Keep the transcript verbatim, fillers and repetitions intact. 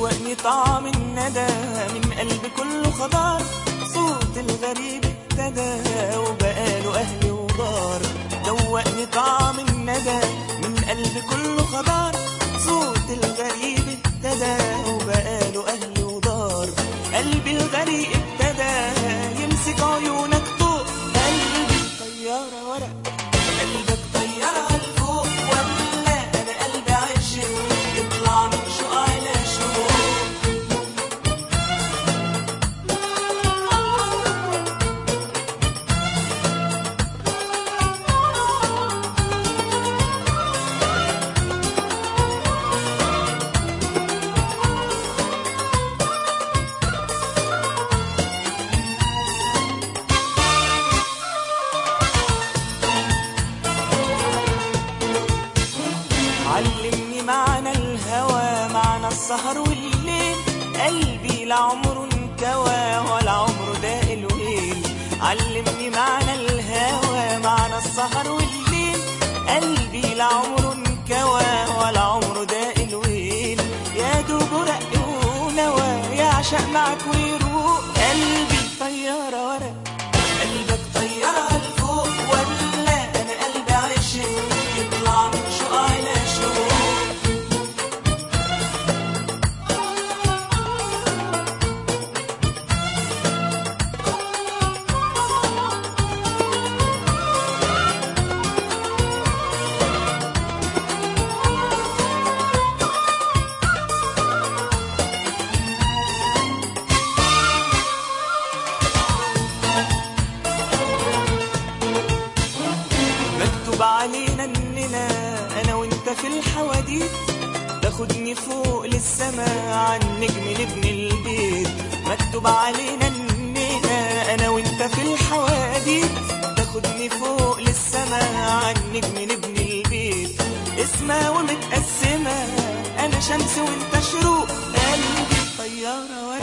دوقني طعم الندى من قلب كله خضار، صوت الغريب ابتدى وبقاله أهل ودار. دوقني طعم الندى من قلب كله خضار، صوت الغريب ابتدى وبقاله أهل ودار. قلبي الغريب ابتدى يمسك عيونك طوق، قلبي طيارة ورق قلبك طيارة لفوق، ولا أنا قلبي عاشق يطلع من شوق على شوق. علمني معنى الهوى، معنى السهر والليل، قلبي لعمره انكوى ولا عمره داق الويل. علمني معنى الهوى، معنى السهر والليل، قلبي لعمره انكوى ولا عمره داق الويل. يا دوب رق ونوى يعشق معك ويروق، قلبي طيارة ورق قلبك طيارة لفوق، ولا أنا قلبي عاشق يطلع من شوق على شوق. مكتوب علينا اننا انا وانت في الحواديت، تاخدني فوق للسما عن نجم نبني البيت. مكتوب علينا اننا انا وانت في الحواديت، تاخدني فوق للسما عن نجم نبني البيت. اسمها ومتقسمة انا شمس وانت شروق، قلبي طيارة